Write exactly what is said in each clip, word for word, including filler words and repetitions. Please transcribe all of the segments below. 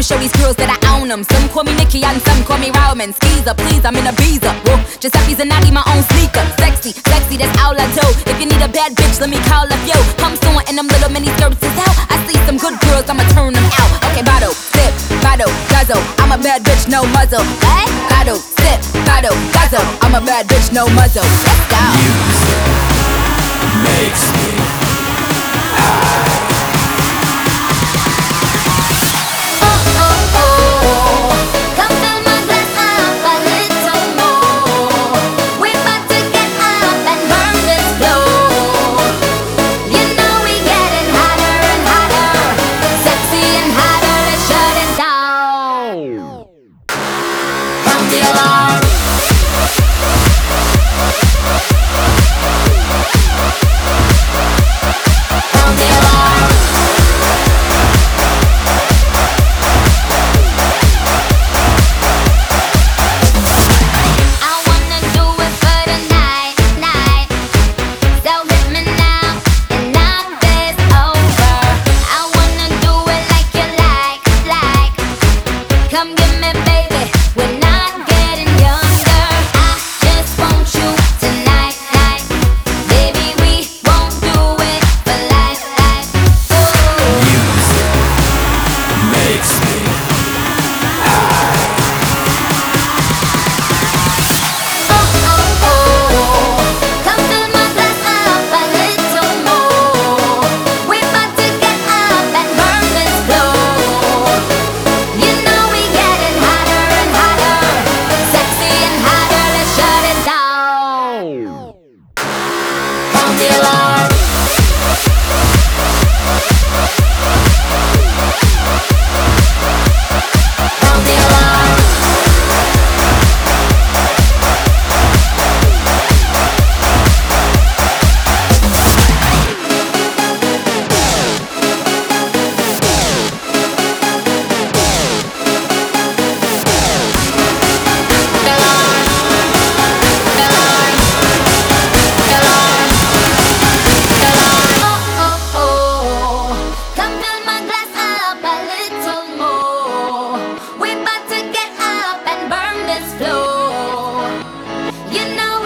show these girls that I own them. Some call me Nikki and some call me Roman. Skeezer, please, I'm in a visa. Whoa, Giuseppe's and Nagi, my own sneaker. Sexy, sexy, that's all I do. If you need a bad bitch, let me call up yo. Pumps on and them little mini skirts is out. I see some good girls, I'ma turn them out. Okay, bottle, sip, bottle, guzzle. I'm a bad bitch, no muzzle. What? Bottle, sip, bottle, guzzle. I'm a bad bitch, no muzzle. Let's go. Music makes me high.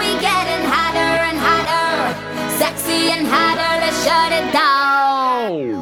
Shut it down.